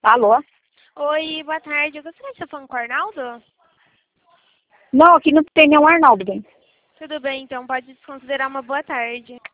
Alô? Oi, boa tarde. Eu gostaria de estar falando com o Arnaldo? Não, aqui não tem nenhum Arnaldo, bem. Tudo bem, então pode desconsiderar uma boa tarde.